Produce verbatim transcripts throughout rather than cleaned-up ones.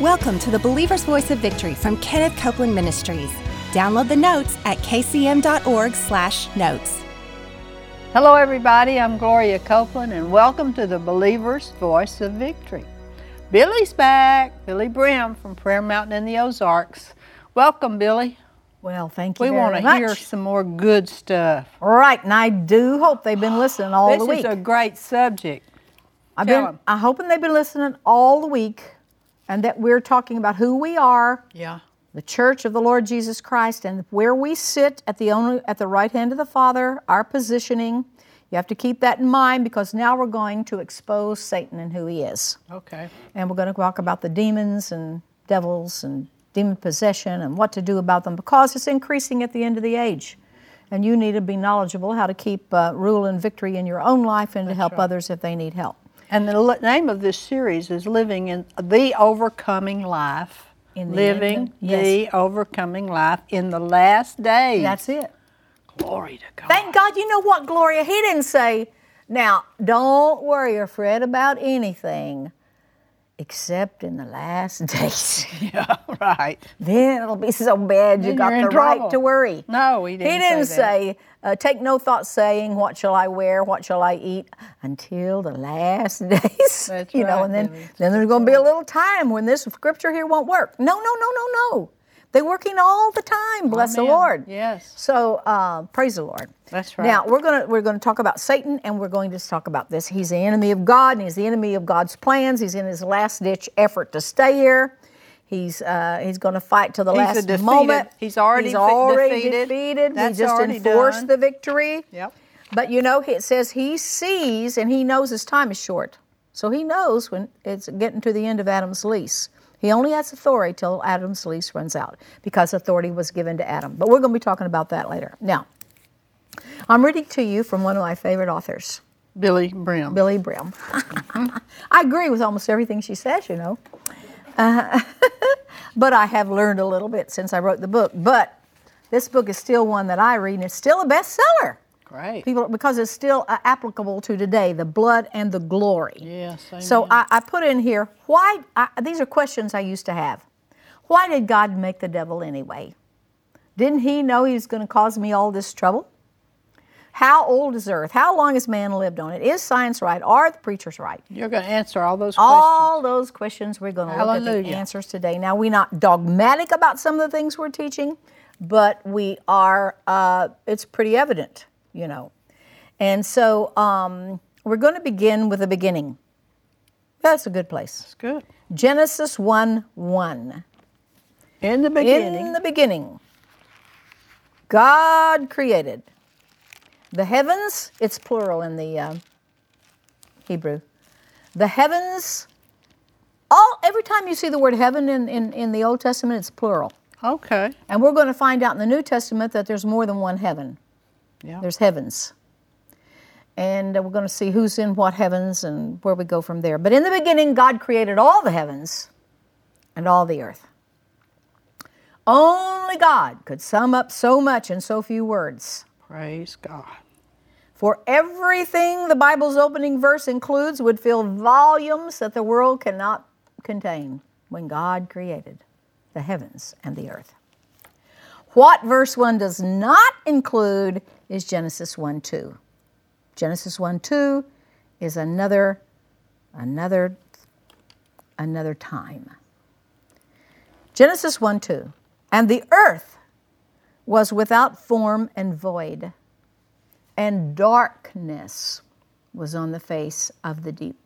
Welcome to the Believer's Voice of Victory from Kenneth Copeland Ministries. Download the notes at kcm.org slash notes. Hello everybody, I'm Gloria Copeland and welcome to the Believer's Voice of Victory. Billy's back, Billy Brim from Prayer Mountain in the Ozarks. Welcome, Billy. Well, thank you we very want much. to hear some more good stuff. Right, and I do hope they've been listening all this the week. This is a great subject. I've Tell been, 'em. I'm hoping they've been listening all the week and that we're talking about who we are, Yeah. the Church of the Lord Jesus Christ, and where we sit at the only, at the right hand of the Father, our positioning. You have to keep that in mind because now we're going to expose Satan and who he is. Okay. And we're going to talk about the demons and devils and demon possession and what to do about them because it's increasing at the end of the age. And you need to be knowledgeable how to keep uh, rule and victory in your own life and to That's help right. others if they need help. And the l- name of this series is Living in the Overcoming Life. In the Living end, yes. the Overcoming Life in the last days. That's it. Glory to God. Thank God. You know what, Gloria? He didn't say, now, don't worry or fret about anything except in the last days. Yeah, right. Then it'll be so bad you Then got you're in the right trouble. to worry. No, he didn't He didn't say that. say, uh, take no thought saying, what shall I wear, what shall I eat, until the last days. That's you know, right, and then, Billy. then there's going to be a little time when this scripture here won't work. No, no, no, no, no. They're working all the time, bless the Amen. Lord. Yes. So uh, praise the Lord. That's right. Now, we're going to we're going to talk about Satan, and we're going to talk about this. He's the enemy of God, and he's the enemy of God's plans. He's in his last-ditch effort to stay here. He's uh, he's going to fight till the He's a last defeated- moment. he's already he's fe- already defeated. defeated. That's he just already enforced done. the victory. Yep. But you know, it says he sees, and he knows his time is short. So he knows when it's getting to the end of Adam's lease. He only has authority till Adam's lease runs out because authority was given to Adam. But we're going to be talking about that later. Now, I'm reading to you from one of my favorite authors, Billy Brim. Billy Brim. I agree with almost everything she says, you know. Uh, but I have learned a little bit since I wrote the book. But this book is still one that I read, and it's still a bestseller. Great. People, because it's still uh, applicable to today, the blood and the glory. Yes, amen. So I, I put in here, why, I, these are questions I used to have. Why did God make the devil anyway? Didn't he know he was going to cause me all this trouble? How old is earth? How long has man lived on it? Is science right? Are the preachers right? You're going to answer all those questions. All those questions we're going to look at the Hallelujah. answers today. Now, we're not dogmatic about some of the things we're teaching, but we are, uh, it's pretty evident, you know. And so um, we're going to begin with the beginning. That's a good place. That's good. Genesis one one. In the beginning. In the beginning, God created the heavens. It's plural in the uh, Hebrew. The heavens, all every time you see the word heaven in, in, in the Old Testament, it's plural. Okay. And we're going to find out in the New Testament that there's more than one heaven. Yeah. There's heavens. And uh, we're going to see who's in what heavens and where we go from there. But in the beginning, God created all the heavens and all the earth. Only God could sum up so much in so few words. Praise God. For everything the Bible's opening verse includes would fill volumes that the world cannot contain when God created the heavens and the earth. What verse one does not include is Genesis one two. Genesis one two is another, another, another time. Genesis one two. And the earth was without form and void, and darkness was on the face of the deep.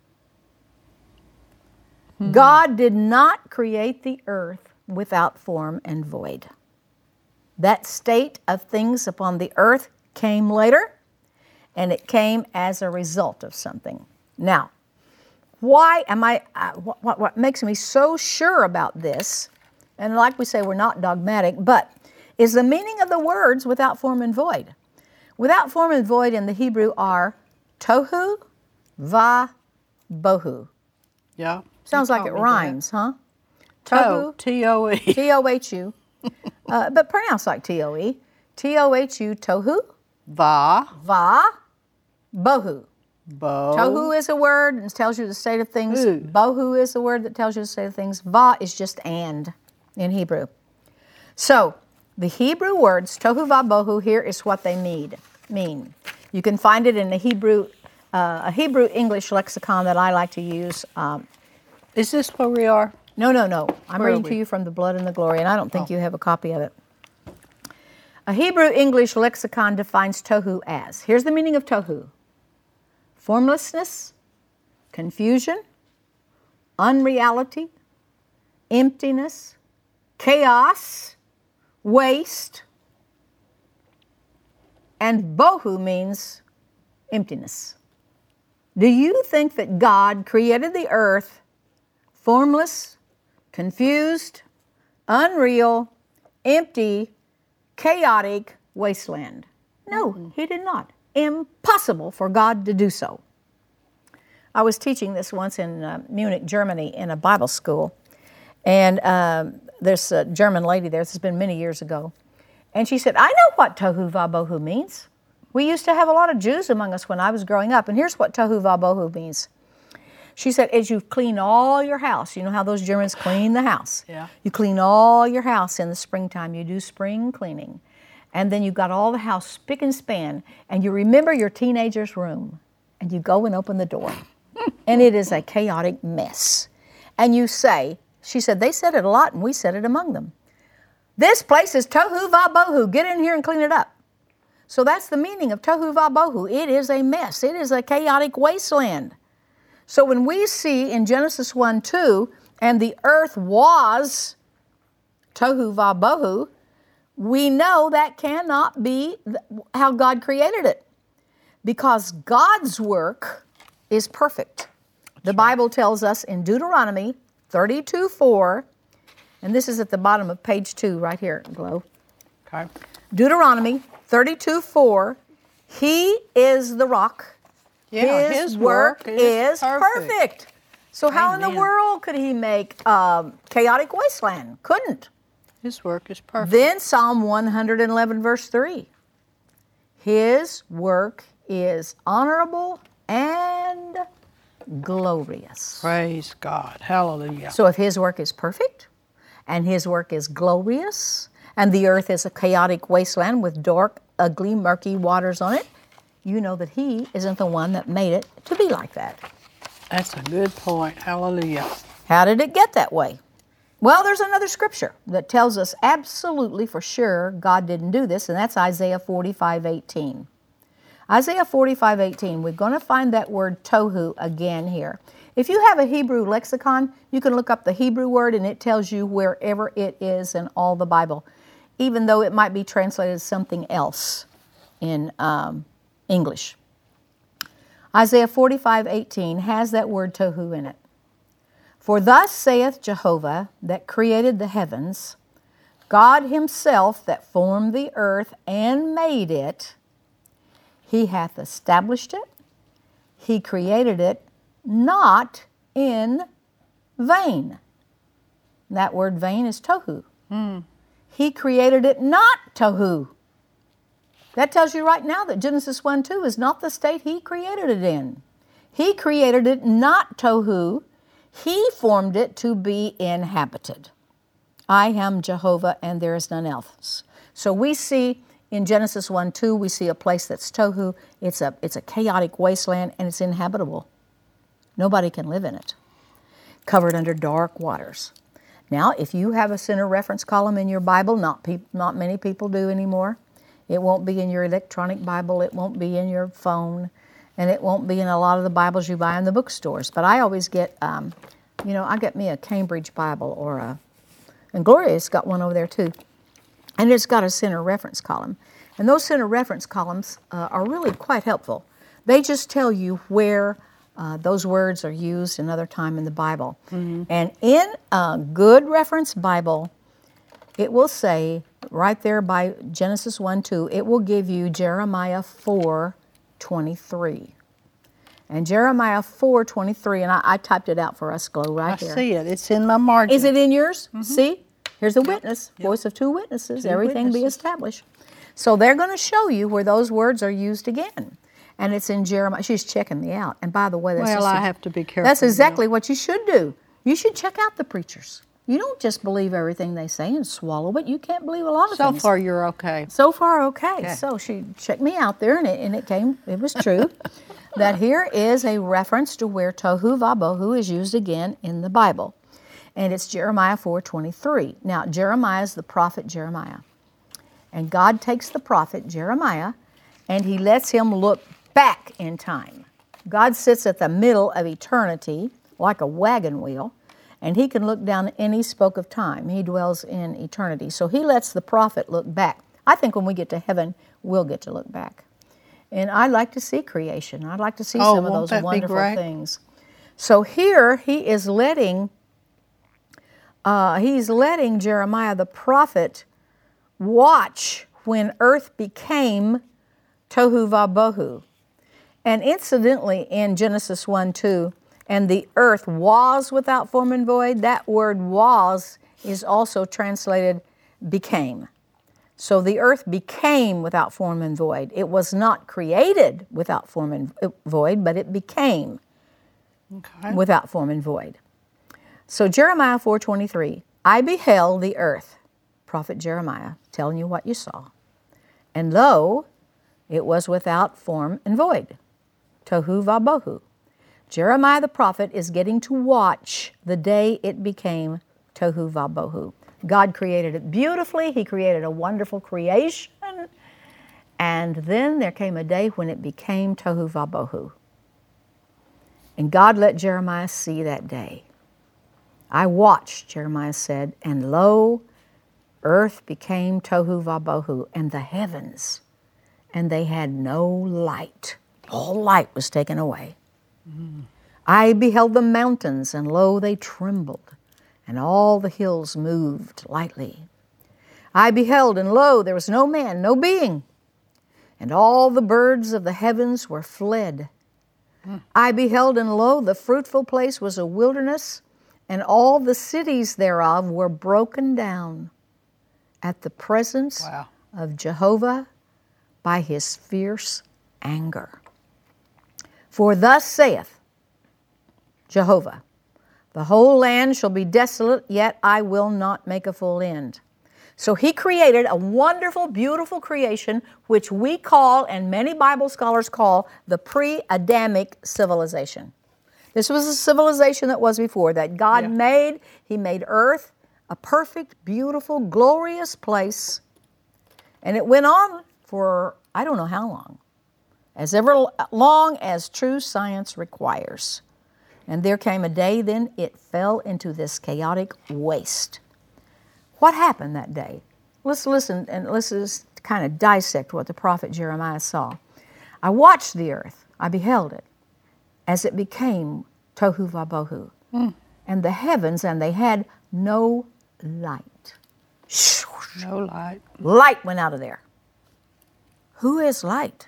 Mm-hmm. God did not create the earth without form and void. That state of things upon the earth came later, and it came as a result of something. Now, why am I, uh, what, what makes me so sure about this, and like we say, we're not dogmatic, but is the meaning of the words without form and void. Without form and void in the Hebrew are tohu, va, bohu. Yeah. Sounds You like it taught me rhymes, huh? that. Tohu, T O E. T O H U, uh, but pronounced like T O E. T O H U, tohu, Va. va, bohu. Bo. Tohu is a word and tells you the state of things. Ooh. Bohu is a word that tells you the state of things. Va is just and in Hebrew. So the Hebrew words, tohu va bohu, here is what they need, mean. You can find it in the Hebrew, uh, a Hebrew English lexicon that I like to use. Um, Is this where we are? no, no, no. I'm Where are reading to we? you from the Blood and the Glory, and I don't think Oh. you have a copy of it. A Hebrew English lexicon defines tohu as, here's the meaning of tohu: formlessness, confusion, unreality, emptiness, chaos, waste, and bohu means emptiness. Do you think that God created the earth formless, confused, unreal, empty, chaotic wasteland? No, mm-hmm. He did not. Impossible for God to do so. I was teaching this once in uh, Munich, Germany, in a Bible school, and um, there's a German lady there. This has been many years ago, and she said, "I know what tohu va bohu means. We used to have a lot of Jews among us when I was growing up, and here's what tohu va bohu means." She said, as you clean all your house, you know how those Germans clean the house. Yeah. You clean all your house in the springtime. You do spring cleaning. And then you've got all the house spick and span, and you remember your teenager's room, and you go and open the door, and it is a chaotic mess. And you say, she said, they said it a lot, and we said it among them, "This place is tohu va bohu. Get in here and clean it up." So that's the meaning of tohu va bohu. It is a mess. It is a chaotic wasteland. So when we see in Genesis one two, and the earth was tohu va bohu, we know that cannot be how God created it, because God's work is perfect. The Bible tells us in Deuteronomy thirty-two four, and this is at the bottom of page two right here, Glow. Okay. Deuteronomy thirty-two four, He is the rock. Yeah, his, his work, work is, is perfect. perfect. So how in the Amen. world could He make um, chaotic wasteland? Couldn't. His work is perfect. Then Psalm one eleven verse three, His work is honorable and glorious. Praise God. Hallelujah. So if His work is perfect, and His work is glorious, and the earth is a chaotic wasteland with dark, ugly, murky waters on it, you know that He isn't the one that made it to be like that. That's a good point. Hallelujah. How did it get that way? Well, there's another scripture that tells us absolutely for sure God didn't do this, and that's Isaiah forty-five eighteen. Isaiah forty-five eighteen, we're going to find that word tohu again here. If you have a Hebrew lexicon, you can look up the Hebrew word, and it tells you wherever it is in all the Bible, even though it might be translated as something else in um, English. Isaiah forty-five eighteen has that word tohu in it. "For thus saith Jehovah that created the heavens, God Himself that formed the earth and made it, He hath established it, He created it not in vain." That word vain is tohu. Mm. He created it not tohu. That tells you right now that Genesis one two is not the state He created it in. He created it not tohu. He formed it to be inhabited. I am Jehovah and there is none else. So we see in Genesis one two, we see a place that's tohu. It's a, it's a chaotic wasteland, and it's inhabitable. Nobody can live in it. Covered under dark waters. Now, if you have a center reference column in your Bible, not, peop- not many people do anymore. It won't be in your electronic Bible. It won't be in your phone. And it won't be in a lot of the Bibles you buy in the bookstores. But I always get, um, you know, I get me a Cambridge Bible or a, and Gloria's got one over there too. And it's got a center reference column. And those center reference columns uh, are really quite helpful. They just tell you where uh, those words are used another time in the Bible. Mm-hmm. And in a good reference Bible, it will say, right there by Genesis one two, it will give you Jeremiah four twenty-three. And Jeremiah four twenty-three, and I, I typed it out for us, Glow, right I there. I see it. It's in my margin. Is it in yours? Mm-hmm. See? Here's a witness, Yep. voice of two witnesses, Two everything be witnesses. established. So they're going to show you where those words are used again. And it's in Jeremiah. She's checking me out. And by the way, that's Well, just, I have to be careful. That's exactly you know. what you should do. You should check out the preachers. You don't just believe everything they say and swallow it. You can't believe a lot of So things. So far, you're okay. So far, okay. okay. So she checked me out there, and it, and it came, it was true, that here is a reference to where tohu vabohu is used again in the Bible. And it's Jeremiah four twenty-three. Now, Jeremiah is the prophet Jeremiah. And God takes the prophet Jeremiah, and he lets him look back in time. God sits at the middle of eternity, like a wagon wheel, and he can look down any spoke of time. He dwells in eternity. So he lets the prophet look back. I think when we get to heaven, we'll get to look back. And I'd like to see creation. I'd like to see oh, some of won't those that wonderful be great? things. So here he is letting, uh, he's letting Jeremiah the prophet watch when earth became tohu vabohu. And incidentally, in Genesis one two, and the earth was without form and void, that word was is also translated became. So the earth became without form and void. It was not created without form and void, but it became okay. without form and void. So Jeremiah four twenty-three, I beheld the earth, prophet Jeremiah, telling you what you saw. And lo, it was without form and void. Tohu vabohu. Jeremiah the prophet is getting to watch the day it became tohu vabohu. God created it beautifully. He created a wonderful creation. And then there came a day when it became tohu vabohu. And God let Jeremiah see that day. I watched, Jeremiah said, and lo, earth became tohu vabohu, and the heavens, and they had no light. All light was taken away. Mm. I beheld the mountains, and lo, they trembled, and all the hills moved lightly. I beheld, and lo, there was no man, no being, and all the birds of the heavens were fled. Mm. I beheld, and lo, the fruitful place was a wilderness, and all the cities thereof were broken down at the presence wow. of Jehovah by his fierce anger. For thus saith Jehovah, the whole land shall be desolate, yet I will not make a full end. So he created a wonderful, beautiful creation, which we call, and many Bible scholars call, the pre-Adamic civilization. This was a civilization that was before, that God yeah. made. He made earth a perfect, beautiful, glorious place. And it went on for, I don't know how long, as ever long as true science requires. And there came a day then it fell into this chaotic waste. What happened that day? Let's listen and let's just kind of dissect what the prophet Jeremiah saw. I watched the earth, I beheld it, as it became tohu vabohu, mm. and the heavens, and they had no light. No light. Light went out of there. Who is light?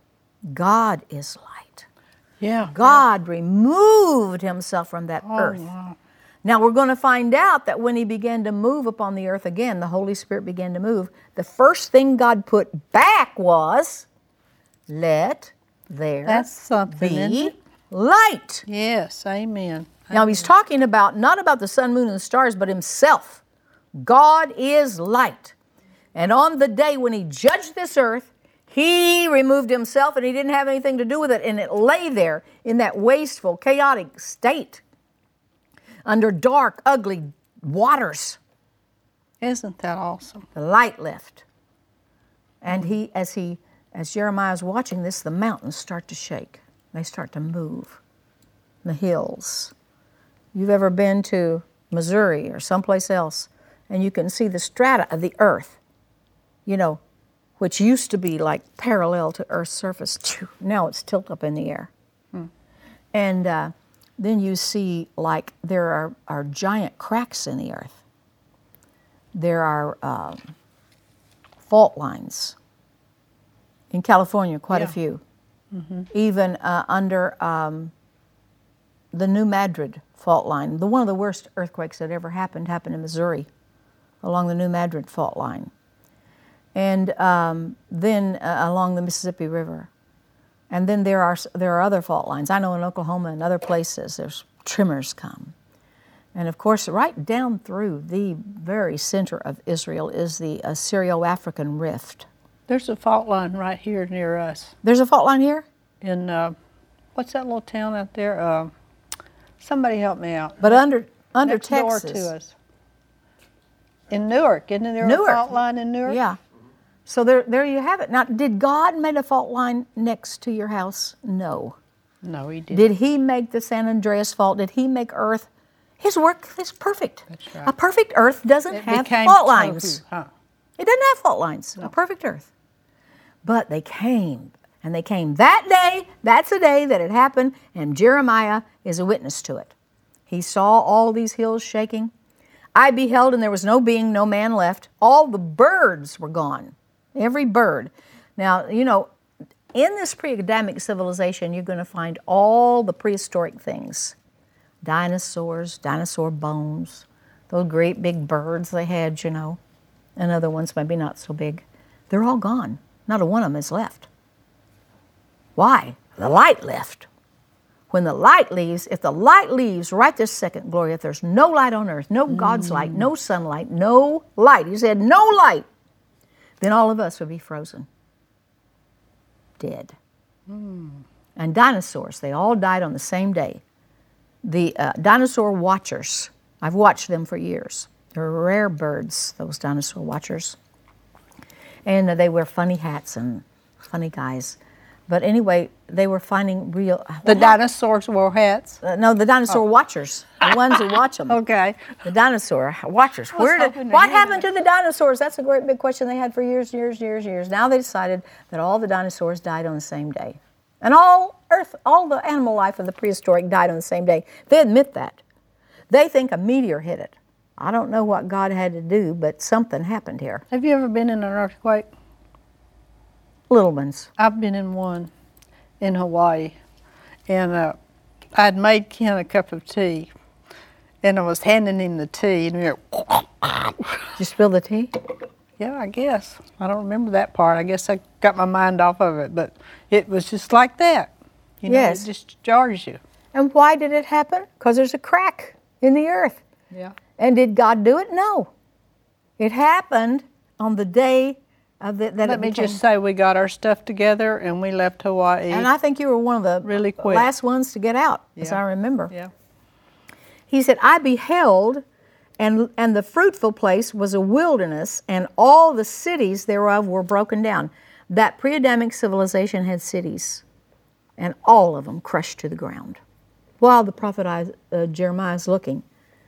God is light. Yeah. God yeah. removed himself from that oh, earth. Wow. Now we're going to find out that when he began to move upon the earth again, the Holy Spirit began to move, the first thing God put back was, let there That's something, be isn't it? light. Yes, amen. Now he's talking about, not about the sun, moon, and the stars, but himself. God is light. And on the day when he judged this earth, he removed himself and he didn't have anything to do with it. And it lay there in that wasteful, chaotic state under dark, ugly waters. Isn't that awesome? The light left. And he, as he, as Jeremiah's watching this, the mountains start to shake. They start to move. The hills. You've ever been to Missouri or someplace else, and you can see the strata of the earth, you know, which used to be like parallel to Earth's surface. Now it's tilted up in the air. Hmm. And uh, then you see like there are, are giant cracks in the earth. There are um, fault lines. In California, quite yeah. a few. Mm-hmm. Even uh, under um, the New Madrid fault line. The one of the worst earthquakes that ever happened happened in Missouri, along the New Madrid fault line. And um, then uh, along the Mississippi River. And then there are there are other fault lines. I know in Oklahoma and other places there's tremors come. And of course, right down through the very center of Israel is the Syro-African rift. There's a fault line right here near us. There's a fault line here? In, uh, what's that little town out there? Uh, somebody help me out. But under under Next Texas. door to us. In Newark. Isn't there Newark. a fault line in Newark? Yeah. So there, there you have it. Now, did God make a fault line next to your house? No. No, he didn't. Did he make the San Andreas fault? Did he make Earth? His work is perfect. That's right. A perfect Earth doesn't It have became fault lines. tofu, huh? It doesn't have fault lines. No. A perfect Earth. But they came, and they came that day. That's the day that it happened, and Jeremiah is a witness to it. He saw all these hills shaking. I beheld, and there was no being, no man left. All the birds were gone. Every bird. Now, you know, in this pre-Adamic civilization, you're going to find all the prehistoric things. Dinosaurs, dinosaur bones, those great big birds they had, you know, and other ones maybe not so big. They're all gone. Not a one of them is left. Why? The light left. When the light leaves, if the light leaves right this second, Gloria, if there's no light on earth, no God's light, no sunlight, no light, he said no light, then all of us would be frozen. Dead. Mm. And dinosaurs, they all died on the same day. The uh, dinosaur watchers, I've watched them for years. They're rare birds, those dinosaur watchers. And uh, they wear funny hats and funny guys. But anyway, they were finding real... The dinosaurs wore hats? Uh, no, the dinosaur oh. watchers, the ones who watch them. Okay. The dinosaur watchers. Where did, what happened to the dinosaurs? That's a great big question they had for years, years, years, years. Now they decided that all the dinosaurs died on the same day. And all Earth, all the animal life of the prehistoric died on the same day. They admit that. They think a meteor hit it. I don't know what God had to do, but something happened here. Have you ever been in an earthquake? Little ones. I've been in one in Hawaii. And uh, I'd made Ken a cup of tea. And I was handing him the tea. And we were, Did you spill the tea? Yeah, I guess. I don't remember that part. I guess I got my mind off of it. But it was just like that. You know, yes. It just jars you. And why did it happen? Because there's a crack in the earth. Yeah. And did God do it? No. It happened on the day of the, that Let it me became, just say we got our stuff together and we left Hawaii. And I think you were one of the really quick. last ones to get out, yeah. as I remember. Yeah. He said, I beheld, and, and the fruitful place was a wilderness, and all the cities thereof were broken down. That pre-Adamic civilization had cities, and all of them crushed to the ground. While the prophet uh, Jeremiah is looking,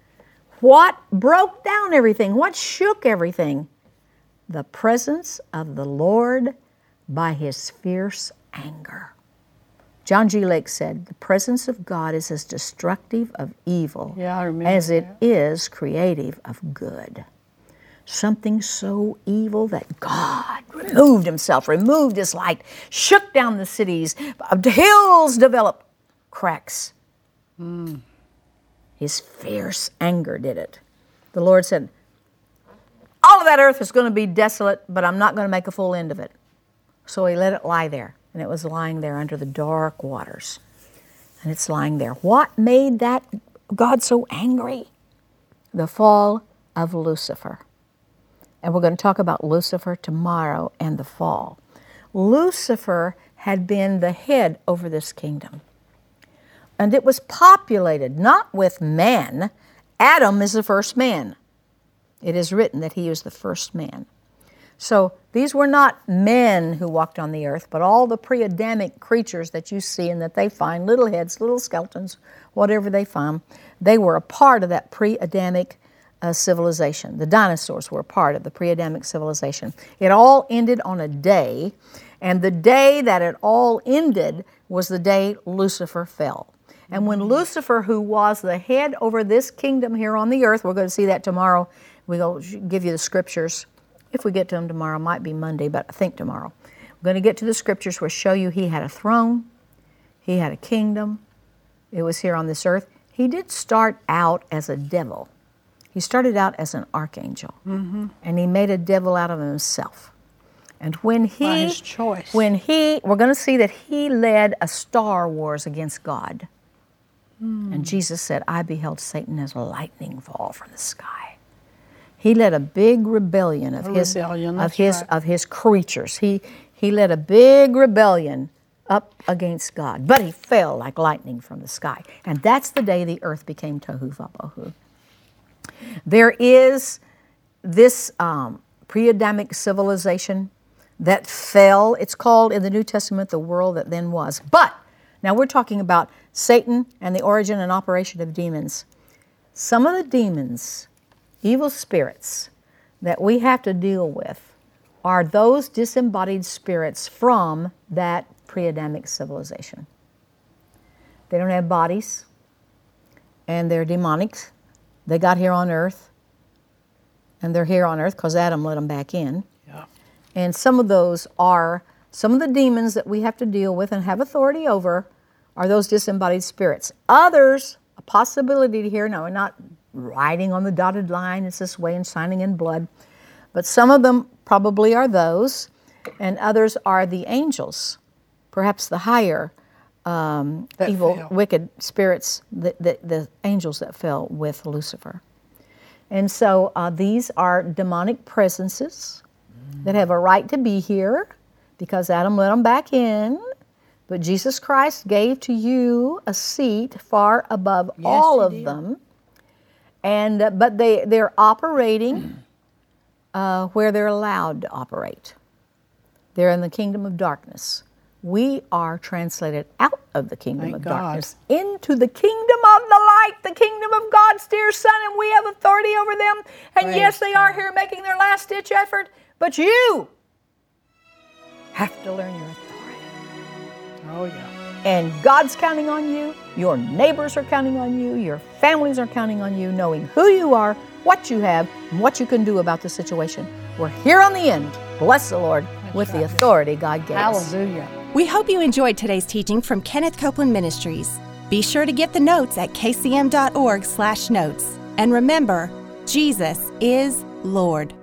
what broke down everything? What shook everything? The presence of the Lord by his fierce anger. John G. Lake said, the presence of God is as destructive of evil yeah, I remember as it that. is creative of good. Something so evil that God removed himself, removed his light, shook down the cities, the hills developed cracks. Mm. His fierce anger did it. The Lord said, all of that earth is going to be desolate, but I'm not going to make a full end of it. So he let it lie there, and it was lying there under the dark waters. And it's lying there. What made that God so angry? The fall of Lucifer. And we're going to talk about Lucifer tomorrow and the fall. Lucifer had been the head over this kingdom. And it was populated not with man. Adam is the first man. It is written that he is the first man. So these were not men who walked on the earth, but all the pre-Adamic creatures that you see and that they find, little heads, little skeletons, whatever they found, they were a part of that pre-Adamic uh, civilization. The dinosaurs were a part of the pre-Adamic civilization. It all ended on a day, and the day that it all ended was the day Lucifer fell. And when Lucifer, who was the head over this kingdom here on the earth, we're going to see that tomorrow. We'll give you the scriptures. If we get to them tomorrow, might be Monday, but I think tomorrow. We're going to get to the scriptures where show you he had a throne, he had a kingdom, it was here on this earth. He did start out as a devil. He started out as an archangel, mm-hmm. and he made a devil out of himself. And when he, by his choice. when he, we're going to see that he led a star wars against God. Mm. And Jesus said, I beheld Satan as lightning fall from the sky. He led a big rebellion of a his rebellion, of his right. of his creatures. He he led a big rebellion up against God, but he fell like lightning from the sky. And that's the day the earth became tohu vabohu. There is this um, pre-Adamic civilization that fell. It's called in the New Testament the world that then was. But now we're talking about Satan and the origin and operation of demons. Some of the demons, evil spirits, that we have to deal with are those disembodied spirits from that pre-Adamic civilization. They don't have bodies, and they're demonic. They got here on earth, and they're here on earth because Adam let them back in. Yeah. And some of those are, some of the demons that we have to deal with and have authority over are those disembodied spirits. Others, a possibility here, now we're not writing on the dotted line, it's this way and signing in blood, but some of them probably are those, and others are the angels, perhaps the higher um, evil, fell. wicked spirits, the, the, the angels that fell with Lucifer. And so uh, these are demonic presences mm. that have a right to be here because Adam let them back in. But Jesus Christ gave to you a seat far above yes, all of did. them. And uh, but they, they're operating uh, where they're allowed to operate. They're in the kingdom of darkness. We are translated out of the kingdom Thank of God. darkness into the kingdom of the light, the kingdom of God's dear Son, and we have authority over them. And Praise yes, they God. are here making their last-ditch effort, but you have to learn your authority. Oh, yeah. And God's counting on you, your neighbors are counting on you, your families are counting on you, knowing who you are, what you have, and what you can do about the situation. We're here on the end, bless the Lord, That's with right. the authority God gave us. Hallelujah. We hope you enjoyed today's teaching from Kenneth Copeland Ministries. Be sure to get the notes at k c m dot org slash notes. And remember, Jesus is Lord.